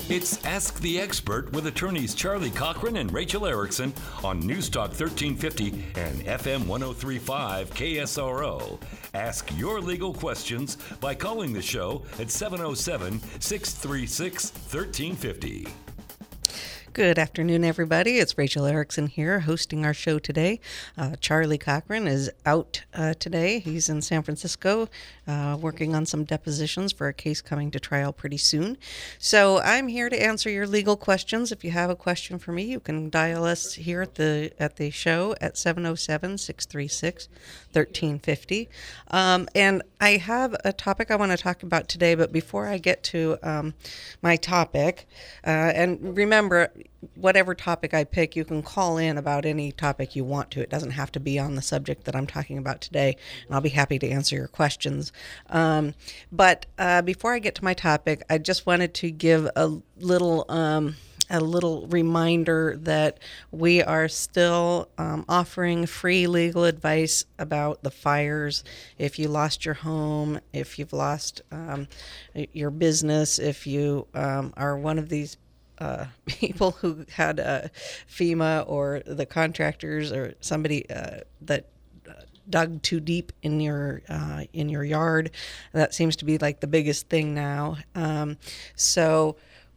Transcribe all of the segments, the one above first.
It's Ask the Expert with attorneys Charlie Cochran and Rachel Erickson on News Talk 1350 and FM 1035 KSRO. Ask your legal questions by calling the show at 707-636-1350. Good afternoon, everybody. It's Rachel Erickson here hosting our show today. Charlie Cochran is out today. He's in San Francisco working on some depositions for a case coming to trial pretty soon. So I'm here to answer your legal questions. If you have a question for me, you can dial us here at the show at 707-636-1350. And I have a topic I want to talk about today, but before I get to my topic, and remember, whatever topic I pick, you can call in about any topic you want to. It doesn't have to be on the subject that I'm talking about today, and I'll be happy to answer your questions. But before I get to my topic, I just wanted to give a little reminder that we are still offering free legal advice about the fires. If you lost your home, if you've lost your business, if you are one of these people who had FEMA or the contractors or somebody that dug too deep in your yard. That seems to be like the biggest thing now. So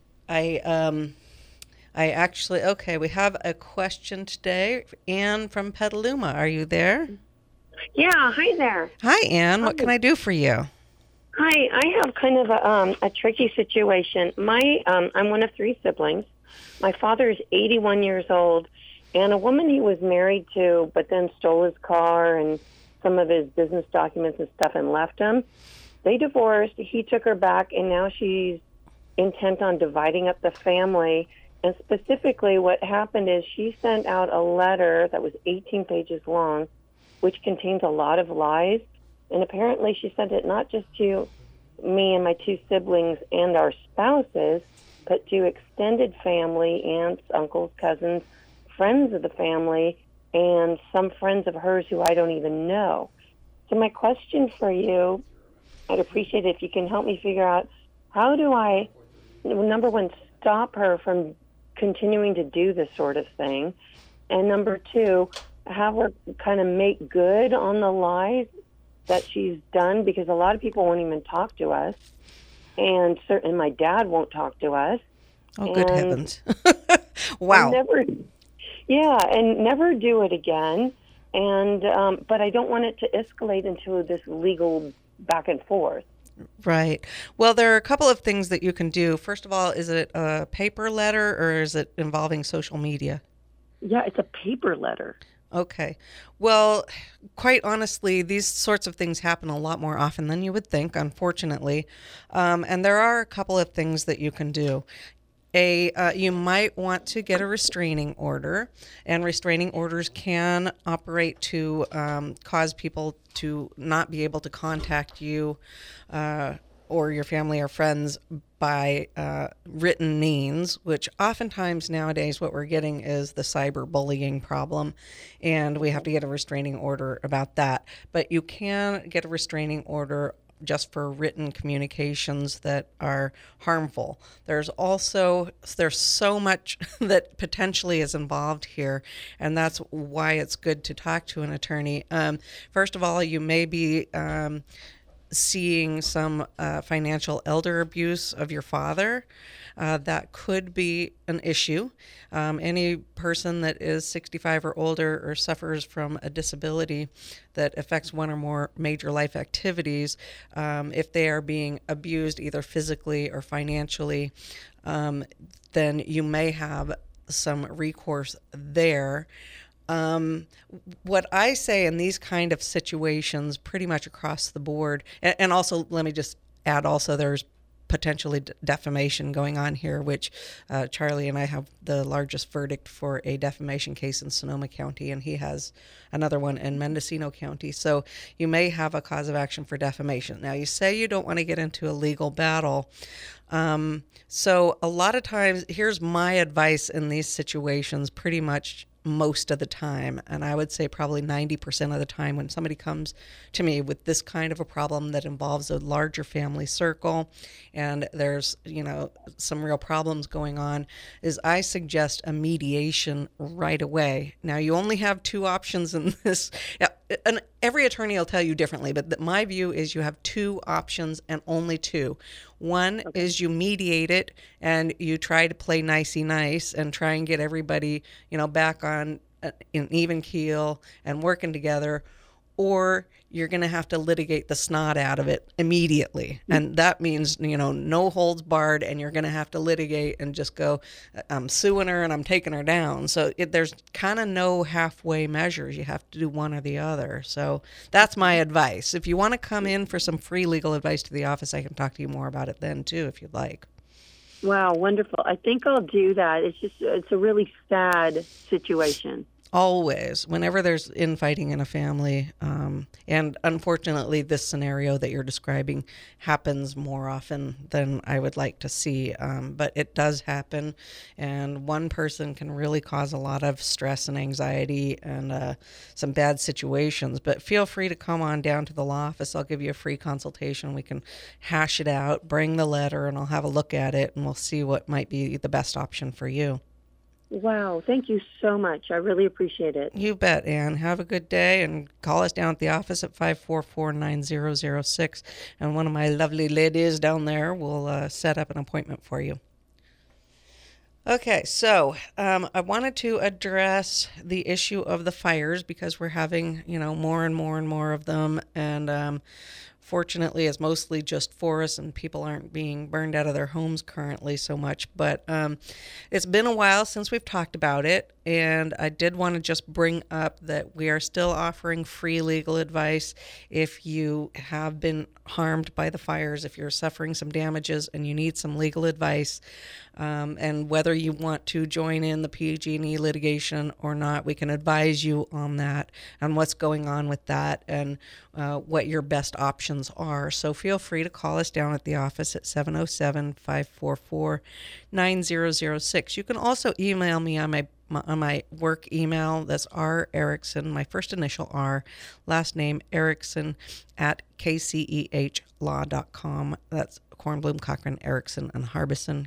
I actually, we have a question today. Ann from Petaluma, are you there? Yeah, hi there. Hi, Ann. What can I do for you? Hi, I have kind of a tricky situation. I'm one of three siblings. My father is 81 years old, and a woman he was married to, but then stole his car and some of his business documents and stuff and left him. They divorced. He took her back, and now she's intent on dividing up the family. And specifically what happened is she sent out a letter that was 18 pages long, which contains a lot of lies. And apparently she sent it not just to me and my two siblings and our spouses, but to extended family, aunts, uncles, cousins, friends of the family, and some friends of hers who I don't even know. So my question for you, I'd appreciate it if you can help me figure out, how do I, number one, stop her from continuing to do this sort of thing? And number two, have her kind of make good on the lies that she's done, because a lot of people won't even talk to us, and certainly my dad won't talk to us. Oh, good heavens. Wow. Never do it again. And but I don't want it to escalate into this legal back and forth. Right. Well, there are a couple of things that you can do. First of all, is it a paper letter or is it involving social media? Yeah, it's a paper letter. Okay. Well, quite honestly, these sorts of things happen a lot more often than you would think, unfortunately. And there are a couple of things that you can do. You might want to get a restraining order, and restraining orders can operate to cause people to not be able to contact you or your family or friends by written means, which oftentimes nowadays what we're getting is the cyberbullying problem, and we have to get a restraining order about that. But you can get a restraining order just for written communications that are harmful. There's so much that potentially is involved here, and that's why it's good to talk to an attorney. First of all, you may be seeing some financial elder abuse of your father. That could be an issue. Any person that is 65 or older or suffers from a disability that affects one or more major life activities, if they are being abused either physically or financially, then you may have some recourse there. What I say in these kind of situations, pretty much across the board, and also let me just add also there's potentially defamation going on here, which Charlie and I have the largest verdict for a defamation case in Sonoma County, and he has another one in Mendocino County. So you may have a cause of action for defamation. Now, you say you don't want to get into a legal battle. So a lot of times, here's my advice in these situations, pretty much most of the time. And I would say probably 90% of the time when somebody comes to me with this kind of a problem that involves a larger family circle and there's, some real problems going on, is I suggest a mediation right away. Now, you only have two options in this. And every attorney will tell you differently, but my view is you have two options and only two. One is you mediate it and you try to play nicey nice and try and get everybody, back on an even keel and working together, or you're going to have to litigate the snot out of it immediately. And that means, no holds barred, and you're going to have to litigate and just go, I'm suing her and I'm taking her down. So there's kind of no halfway measures. You have to do one or the other. So that's my advice. If you want to come in for some free legal advice to the office, I can talk to you more about it then too, if you'd like. Wow, wonderful. I think I'll do that. It's a really sad situation. Always, whenever there's infighting in a family, and unfortunately this scenario that you're describing happens more often than I would like to see, but it does happen, and one person can really cause a lot of stress and anxiety and some bad situations. But feel free to come on down to the law office. I'll give you a free consultation. We can hash it out, bring the letter, and I'll have a look at it, and we'll see what might be the best option for you. Wow, thank you so much. I really appreciate it. You bet, Ann. Have a good day, and call us down at the office at 544-9006, and one of my lovely ladies down there will set up an appointment for you. Okay, so I wanted to address the issue of the fires because we're having, more and more and more of them, and fortunately, it's mostly just forests and people aren't being burned out of their homes currently so much. But it's been a while since we've talked about it. And I did want to just bring up that we are still offering free legal advice if you have been harmed by the fires, if you're suffering some damages and you need some legal advice. And whether you want to join in the PG&E litigation or not, we can advise you on that, on what's going on with that, and what your best options are. So feel free to call us down at the office at 707-544-9006. You can also email me on my work email. That's R. Erickson, my first initial R, last name Erickson at kcehlaw.com. That's Kornblum, Cochran, Erickson, and Harbison,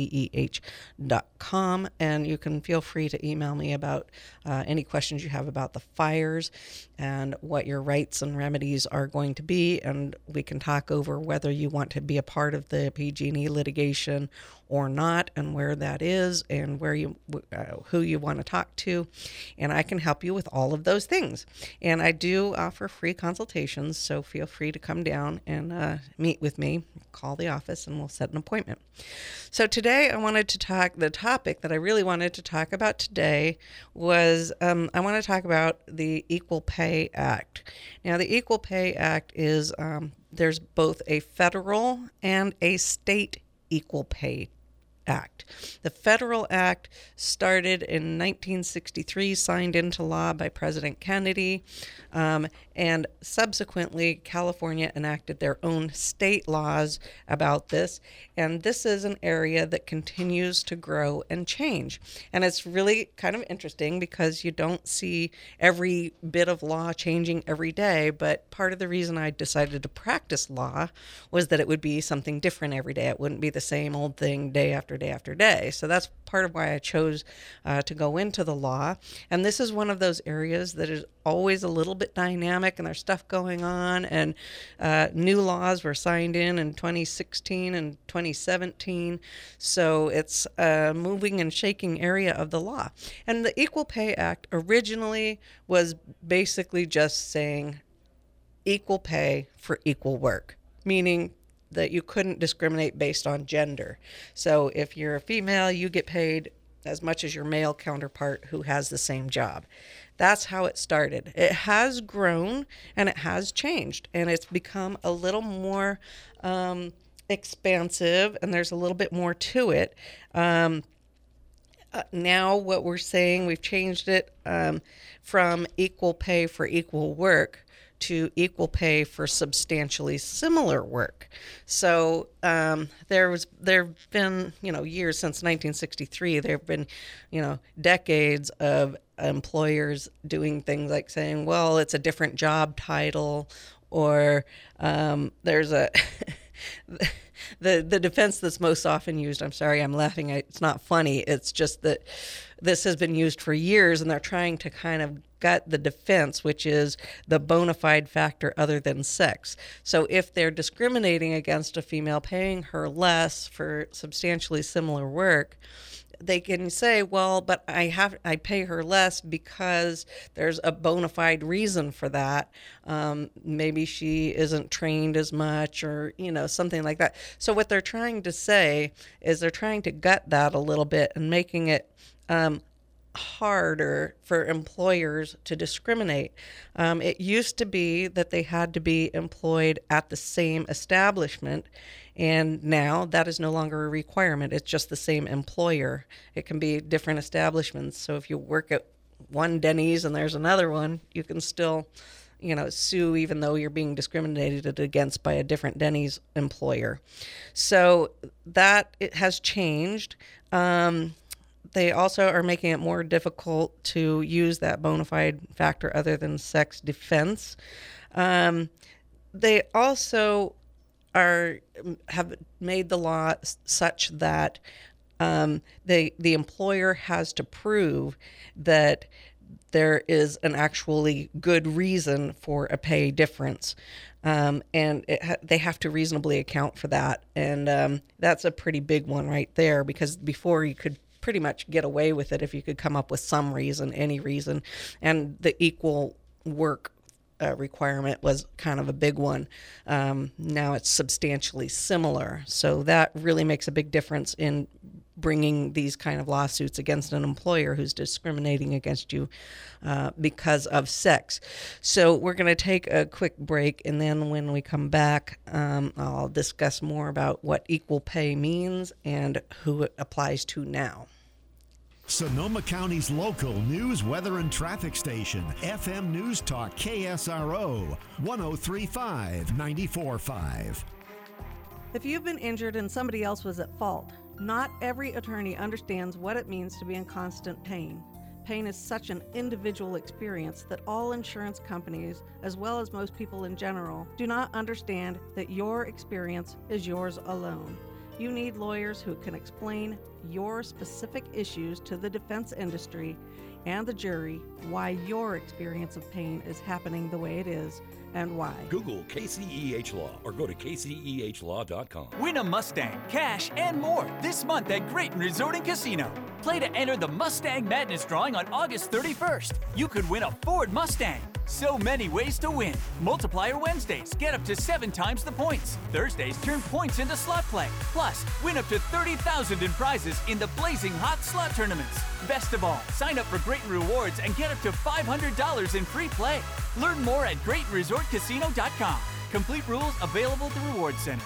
kceh.com. And you can feel free to email me about any questions you have about the fires and what your rights and remedies are going to be. And we can talk over whether you want to be a part of the PG&E litigation or not, and where that is, and where who you want to talk to, and I can help you with all of those things. And I do offer free consultations, so feel free to come down and meet with me. Call the office, and we'll set an appointment. So today, the topic that I really wanted to talk about today was I want to talk about the Equal Pay Act. Now, the Equal Pay Act is there's both a federal and a state Equal Pay Act. The federal act started in 1963, signed into law by President Kennedy, and subsequently California enacted their own state laws about this. And this is an area that continues to grow and change. And it's really kind of interesting because you don't see every bit of law changing every day, but part of the reason I decided to practice law was that it would be something different every day. It wouldn't be the same old thing day after day after day. So that's part of why I chose to go into the law. And this is one of those areas that is always a little bit dynamic, and there's stuff going on, and new laws were signed in 2016 and 2017. So it's a moving and shaking area of the law. And the Equal Pay Act originally was basically just saying equal pay for equal work, meaning that you couldn't discriminate based on gender. So if you're a female, you get paid as much as your male counterpart who has the same job. That's how it started. It has grown and it has changed, and it's become a little more expansive, and there's a little bit more to it. Now what we're saying, we've changed it from equal pay for equal work to equal pay for substantially similar work. So there've been, years since 1963, there have been, decades of employers doing things like saying, well, it's a different job title, or there's a the defense that's most often used, I'm sorry, I'm laughing, it's not funny, it's just that this has been used for years, and they're trying to kind of gut the defense, which is the bona fide factor other than sex. So if they're discriminating against a female, paying her less for substantially similar work, they can say, well, but I pay her less because there's a bona fide reason for that. Maybe she isn't trained as much, or something like that. So what they're trying to say is they're trying to gut that a little bit and making it harder for employers to discriminate. It used to be that they had to be employed at the same establishment, and now that is no longer a requirement. It's just the same employer. It can be different establishments. So if you work at one Denny's and there's another one, you can still, sue even though you're being discriminated against by a different Denny's employer. So that it has changed. They also are making it more difficult to use that bona fide factor other than sex defense. They also have made the law such that the employer has to prove that there is an actually good reason for a pay difference. And they have to reasonably account for that. And that's a pretty big one right there, because before you could pretty much get away with it if you could come up with some reason, any reason. And the equal work requirement was kind of a big one. Now it's substantially similar. So that really makes a big difference in bringing these kind of lawsuits against an employer who's discriminating against you because of sex. So we're going to take a quick break, and then when we come back, I'll discuss more about what equal pay means and who it applies to now. Sonoma County's local news, weather, and traffic station, FM News Talk KSRO 103.5, 94.5. If you've been injured and somebody else was at fault, not every attorney understands what it means to be in constant pain. Pain is such an individual experience that all insurance companies, as well as most people in general, do not understand that your experience is yours alone. You need lawyers who can explain your specific issues to the defense industry and the jury, why your experience of pain is happening the way it is and why. Google KCEH Law or go to kcehlaw.com. Win a Mustang, cash, and more this month at Grayton Resort and Casino. Play to enter the Mustang Madness drawing on August 31st. You could win a Ford Mustang. So many ways to win. Multiplier Wednesdays, get up to 7 times the points. Thursdays, turn points into slot play. Plus, win up to $30,000 in prizes in the Blazing Hot Slot Tournaments. Best of all, sign up for Grayton Rewards and get up to $500 in free play. Learn more at GraytonResortCasino.com. Complete rules available at the Reward Center.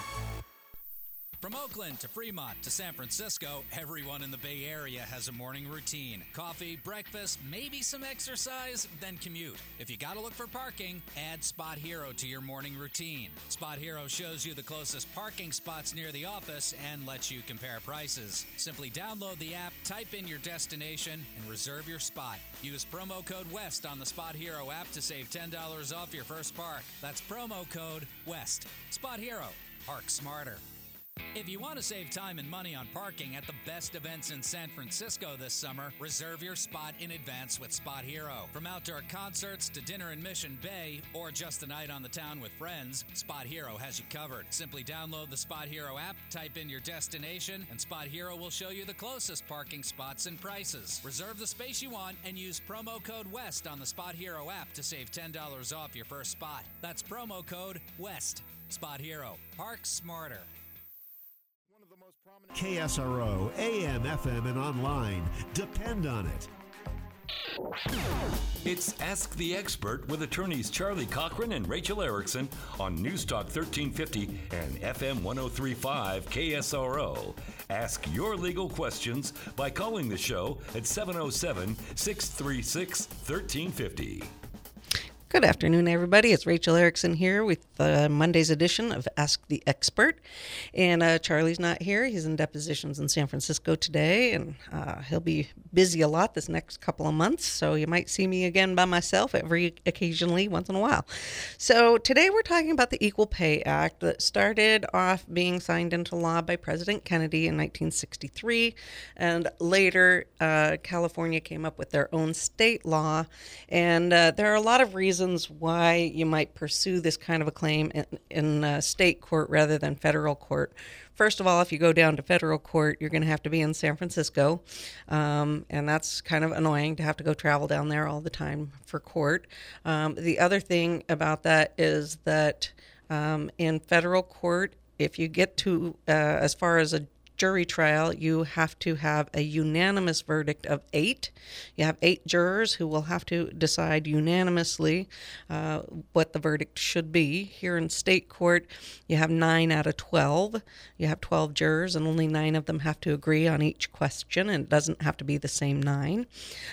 From Oakland to Fremont to San Francisco, everyone in the Bay Area has a morning routine. Coffee, breakfast, maybe some exercise, then commute. If you gotta look for parking, add Spot Hero to your morning routine. Spot Hero shows you the closest parking spots near the office and lets you compare prices. Simply download the app, type in your destination, and reserve your spot. Use promo code WEST on the Spot Hero app to save $10 off your first park. That's promo code WEST. Spot Hero. Park smarter. If you want to save time and money on parking at the best events in San Francisco this summer, reserve your spot in advance with Spot Hero. From outdoor concerts to dinner in Mission Bay or just a night on the town with friends, Spot Hero has you covered. Simply download the Spot Hero app, type in your destination, and Spot Hero will show you the closest parking spots and prices. Reserve the space you want and use promo code WEST on the Spot Hero app to save $10 off your first spot. That's promo code WEST. Spot Hero. Park smarter. KSRO, AM, FM, and online. Depend on it. It's Ask the Expert with attorneys Charlie Cochran and Rachel Erickson on Newstalk 1350 and FM 103.5 KSRO. Ask your legal questions by calling the show at 707-636-1350. Good afternoon, everybody. It's Rachel Erickson here with Monday's edition of Ask the Expert. And Charlie's not here. He's in depositions in San Francisco today, and he'll be busy a lot this next couple of months. So you might see me again by myself occasionally, once in a while. So today we're talking about the Equal Pay Act that started off being signed into law by President Kennedy in 1963. And later, California came up with their own state law. And there are a lot of reasons why you might pursue this kind of a claim in state court rather than federal court. First of all, if you go down to federal court, you're going to have to be in San Francisco, and that's kind of annoying to have to go travel down there all the time for court. The other thing about that is that in federal court, if you get to as far as a jury trial, you have to have a unanimous verdict of 8. You have 8 jurors who will have to decide unanimously what the verdict should be. Here in state court, you have 9 out of 12. You have 12 jurors, and only 9 of them have to agree on each question, and it doesn't have to be the same 9.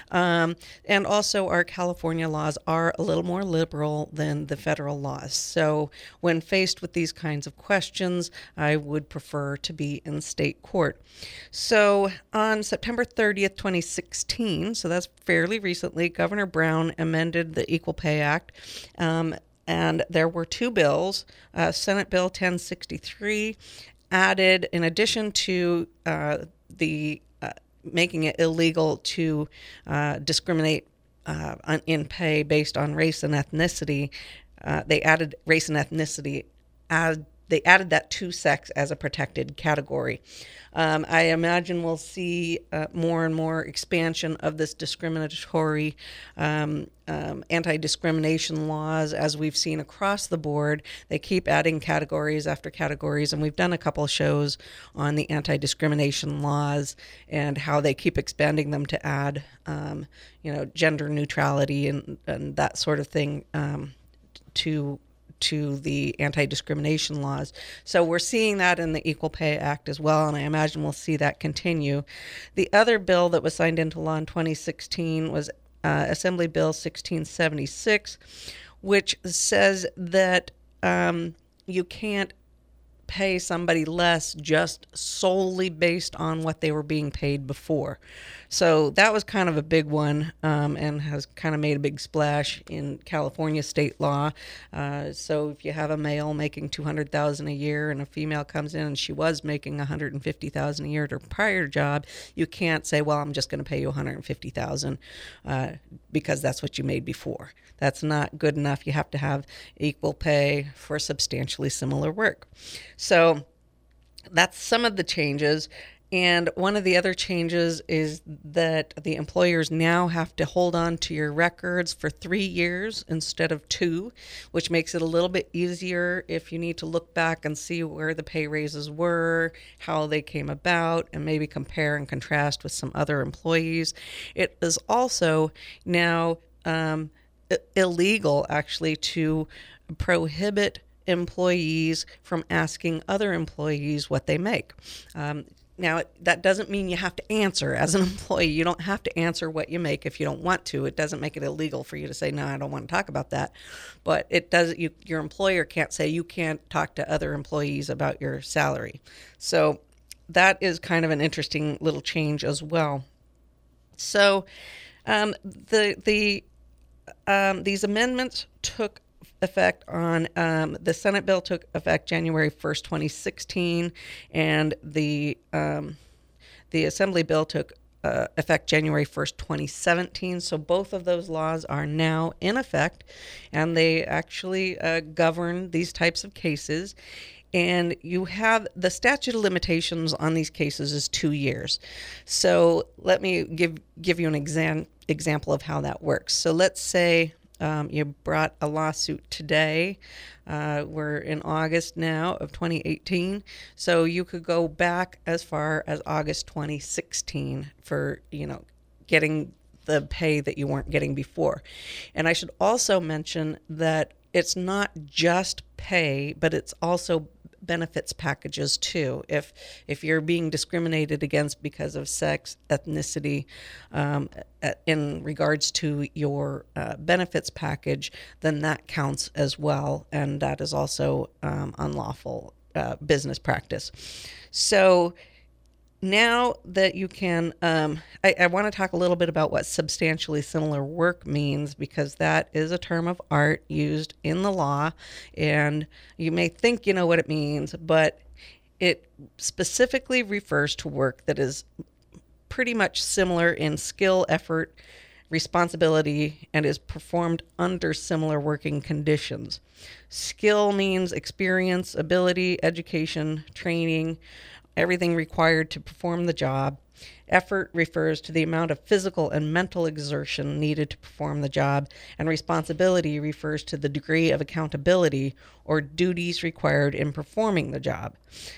And also, our California laws are a little more liberal than the federal laws. So when faced with these kinds of questions, I would prefer to be in state court. So on September 30th, 2016, so that's fairly recently, Governor Brown amended the Equal Pay Act, and there were 2 bills. Senate Bill 1063 added, in addition to the making it illegal to discriminate in pay based on race and ethnicity, they added race and ethnicity they added that to sex as a protected category. I imagine we'll see more and more expansion of this discriminatory anti-discrimination laws as we've seen across the board. They keep adding categories after categories, and we've done a couple of shows on the anti-discrimination laws and how they keep expanding them to add, gender neutrality and that sort of thing to the anti-discrimination laws. So we're seeing that in the Equal Pay Act as well, and I imagine we'll see that continue. The other bill that was signed into law in 2016 was Assembly Bill 1676, which says that you can't pay somebody less just solely based on what they were being paid before. So that was kind of a big one, and has kind of made a big splash in California state law. So if you have a male making $200,000 a year and a female comes in and she was making $150,000 a year at her prior job, you can't say, well, I'm just going to pay you $150,000 because that's what you made before. That's not good enough. You have to have equal pay for substantially similar work. So that's some of the changes. And one of the other changes is that the employers now have to hold on to your records for 3 years instead of 2, which makes it a little bit easier if you need to look back and see where the pay raises were, how they came about, and maybe compare and contrast with some other employees. It is also now illegal, actually, to prohibit employees from asking other employees what they make. Now, that doesn't mean you have to answer as an employee. You don't have to answer what you make if you don't want to. It doesn't make it illegal for you to say, no, I don't want to talk about that. But it does. Your employer can't say you can't talk to other employees about your salary. So that is kind of an interesting little change as well. So these amendments took effect on the Senate bill took effect January 1st, 2016, and the Assembly bill took effect January 1st, 2017. So both of those laws are now in effect, and they actually govern these types of cases. And you have the statute of limitations on these cases is 2 years. So let me give you an example of how that works. So let's say you brought a lawsuit today. We're in August now of 2018. So you could go back as far as August 2016 for, getting the pay that you weren't getting before. And I should also mention that it's not just pay, but it's also benefits packages too. If you're being discriminated against because of sex, ethnicity, in regards to your benefits package, then that counts as well, and that is also unlawful business practice. So now that you can, I want to talk a little bit about what substantially similar work means, because that is a term of art used in the law, and you may think you know what it means, but it specifically refers to work that is pretty much similar in skill, effort, responsibility, and is performed under similar working conditions. Skill means experience, ability, education, training, everything required to perform the job. Effort refers to the amount of physical and mental exertion needed to perform the job, and responsibility refers to the degree of accountability or duties required in performing the job.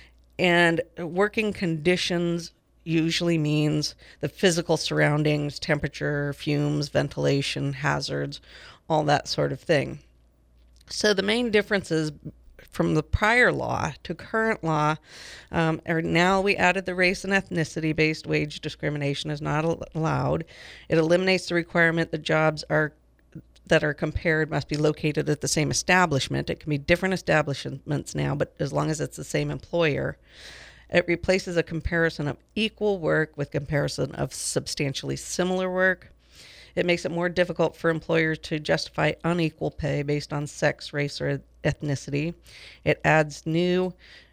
And working conditions usually means the physical surroundings, temperature, fumes, ventilation, hazards, all that sort of thing. So the main differences from the prior law to current law are now we added the race and ethnicity based wage discrimination is not allowed. It eliminates the requirement that jobs that are compared must be located at the same establishment. It can be different establishments now, but as long as it's the same employer. It replaces a comparison of equal work with comparison of substantially similar work. It makes it more difficult for employers to justify unequal pay based on sex, race, or ethnicity. It adds new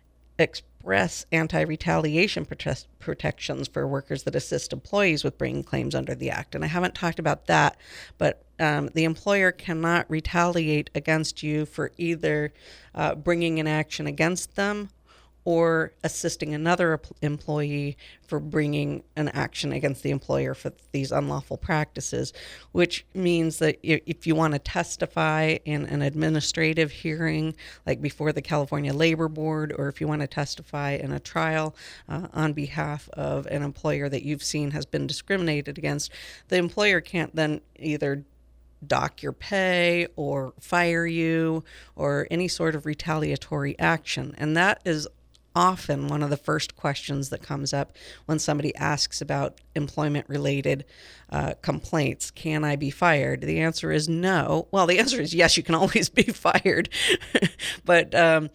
express anti-retaliation protections for workers that assist employees with bringing claims under the Act. And I haven't talked about that, but the employer cannot retaliate against you for either bringing an action against them or assisting another employee for bringing an action against the employer for these unlawful practices, which means that if you want to testify in an administrative hearing, like before the California Labor Board, or if you want to testify in a trial on behalf of an employer that you've seen has been discriminated against, the employer can't then either dock your pay or fire you or any sort of retaliatory action. And that is often one of the first questions that comes up when somebody asks about employment-related complaints. Can I be fired? The answer is no. Well, the answer is yes, you can always be fired. But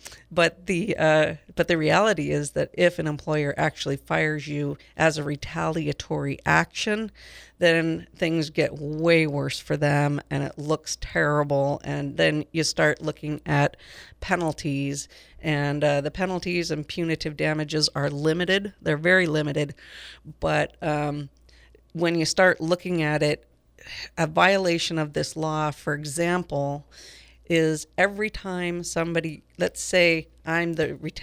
the reality is that if an employer actually fires you as a retaliatory action, then things get way worse for them and it looks terrible. And then you start looking at penalties, and the penalties and punitive damages are limited. They're very limited. But when you start looking at it, a violation of this law, for example, is every time somebody, let's say I'm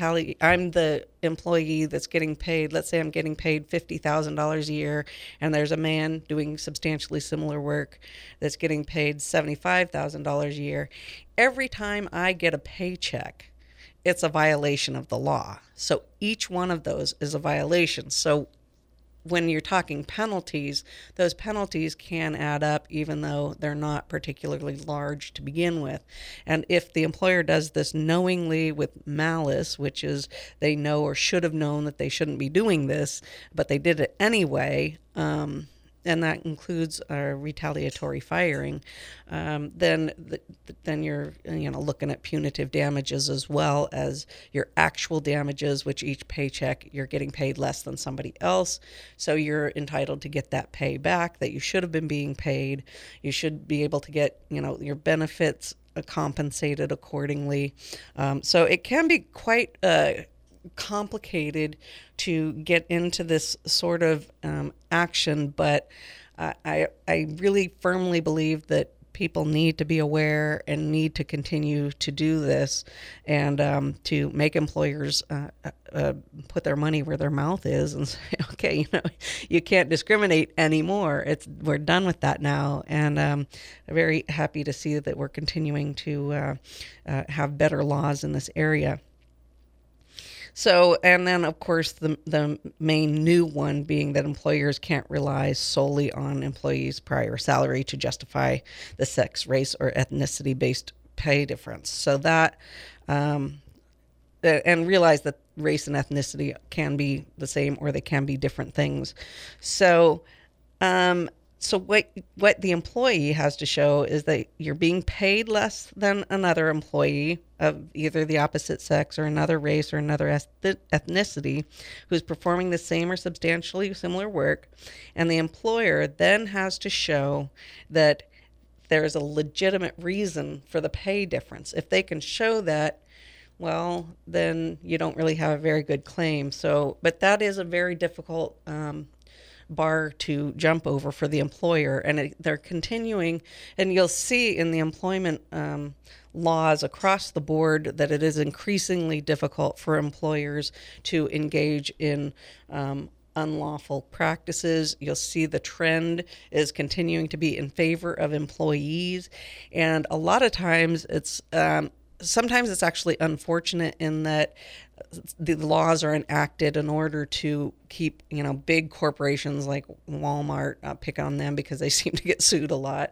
the employee that's getting paid, let's say I'm getting paid $50,000 a year, and there's a man doing substantially similar work that's getting paid $75,000 a year. Every time I get a paycheck, it's a violation of the law. So each one of those is a violation. So when you're talking penalties, those penalties can add up even though they're not particularly large to begin with. And if the employer does this knowingly with malice, which is they know or should have known that they shouldn't be doing this, but they did it anyway, and that includes retaliatory firing, then you're looking at punitive damages as well as your actual damages, which each paycheck you're getting paid less than somebody else, so you're entitled to get that pay back that you should have been being paid. You should be able to get your benefits compensated accordingly. So it can be quite complicated to get into this sort of action, but I really firmly believe that people need to be aware and need to continue to do this, and to make employers put their money where their mouth is and say, okay, you can't discriminate anymore. We're done with that now, and I'm very happy to see that we're continuing to have better laws in this area. So, and then of course the main new one being that employers can't rely solely on employees' prior salary to justify the sex, race, or ethnicity based pay difference. So that and realize that race and ethnicity can be the same or they can be different things. So, what the employee has to show is that you're being paid less than another employee of either the opposite sex or another race or another ethnicity who's performing the same or substantially similar work, and the employer then has to show that there's a legitimate reason for the pay difference. If they can show that, well, then you don't really have a very good claim. So, but that is a very difficult bar to jump over for the employer, and they're continuing, and you'll see in the employment laws across the board that it is increasingly difficult for employers to engage in unlawful practices. You'll see the trend is continuing to be in favor of employees, and a lot of times it's sometimes it's actually unfortunate in that the laws are enacted in order to keep, big corporations like Walmart, pick on them because they seem to get sued a lot,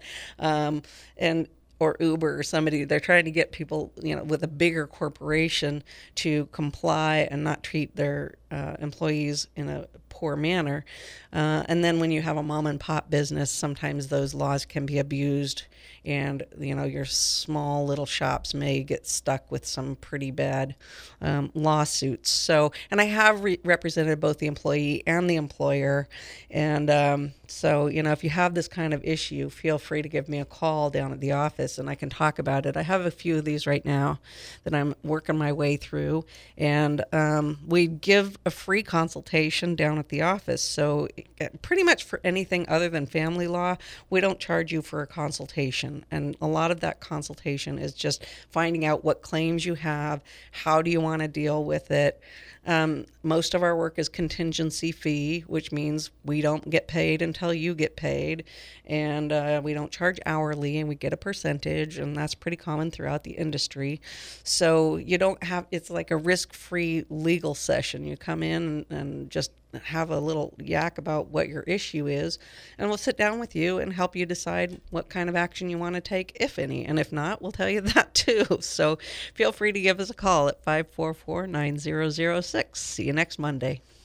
or Uber or somebody. They're trying to get people, with a bigger corporation to comply and not treat their employees in a poor manner. And then when you have a mom and pop business, sometimes those laws can be abused, and your small little shops may get stuck with some pretty bad lawsuits. So, and I have represented both the employee and the employer, and so if you have this kind of issue, feel free to give me a call down at the office, and I can talk about it. I have a few of these right now that I'm working my way through, and we give a free consultation down at the office. So pretty much for anything other than family law, we don't charge you for a consultation. And a lot of that consultation is just finding out what claims you have, how do you want to deal with it. Most of our work is contingency fee, which means we don't get paid until you get paid, and we don't charge hourly, and we get a percentage, and that's pretty common throughout the industry. So you don't have, it's like a risk-free legal session. You come in and just have a little yak about what your issue is, and we'll sit down with you and help you decide what kind of action you want to take, if any. And if not, we'll tell you that too. So feel free to give us a call at 544-9006. See you next Monday.